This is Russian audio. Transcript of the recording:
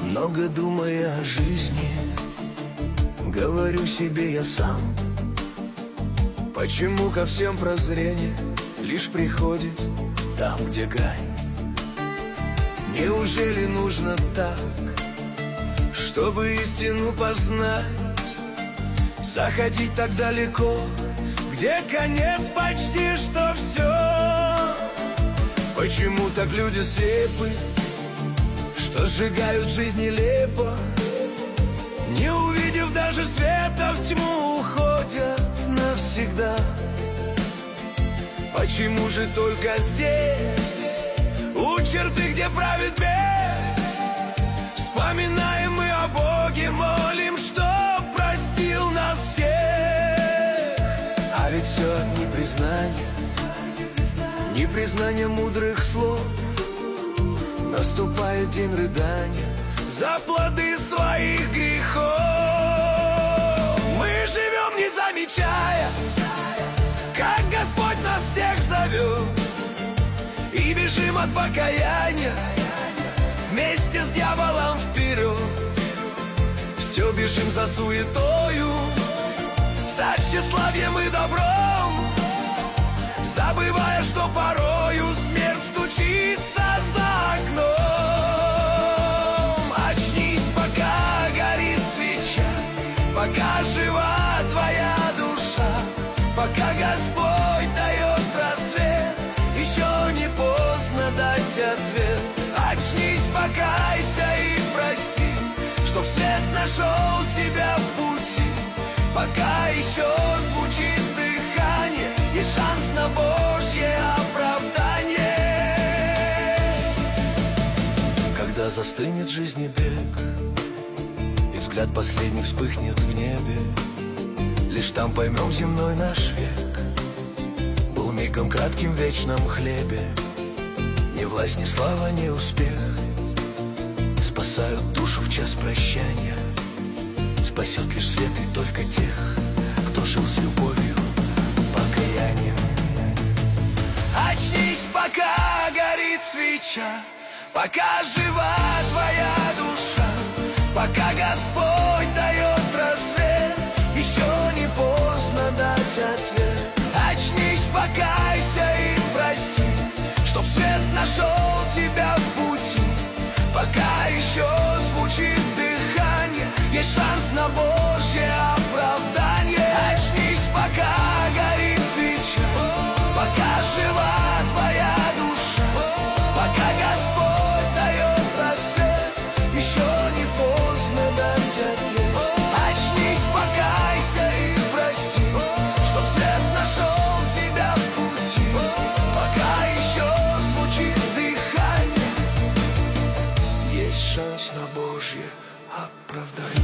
Много думая о жизни, говорю себе я сам: почему ко всем прозрение лишь приходит там, где грань? Неужели нужно так, чтобы истину познать? Заходить так далеко, где конец почти что все. Почему так люди слепы, что сжигают жизнь нелепо, не увидев даже света, в тьму уходят навсегда? Почему же только здесь, у черты, где правит бес, вспоминаем мы о Боге, молим, что простил нас всех? А ведь все одни признания, непризнание мудрых слов. Наступает день рыдания за плоды своих грехов. Мы живем, не замечая, как Господь нас всех зовет, и бежим от покаяния вместе с дьяволом вперед. Все бежим за суетою, за тщеславием и добром, забывая, что порою смерть стучится за окном. Очнись, пока горит свеча, пока жива твоя душа, пока Господь дает рассвет, еще не поздно дать ответ. Очнись, покайся и прости, чтоб свет нашел тебя в пути. Пока еще звучит дыхание, есть шанс на Божье оправдание. Когда застынет жизни бег, и взгляд последний вспыхнет в небе, лишь там поймем земной наш век был мигом кратким в вечном хлебе. Ни власть, ни слава, ни успех спасают душу в час прощания. Спасет лишь свет и только тех, кто жил с любовью, покаянием. Очнись, пока горит свеча, пока жива твоя душа, пока Господь дает рассвет, еще не поздно дать ответ. Очнись, покайся и прости, чтоб свет нашел тебя в пути. Пока еще звучит дыхание, есть шанс на Божье оправдание. Очнись, пока горит свеча, пока жива твоя душа, пока Господь дает рассвет, еще не поздно дать ответ. Очнись, покайся и прости, чтоб свет нашел тебя в пути. Пока еще звучит дыхание, есть шанс на Божье оправдание.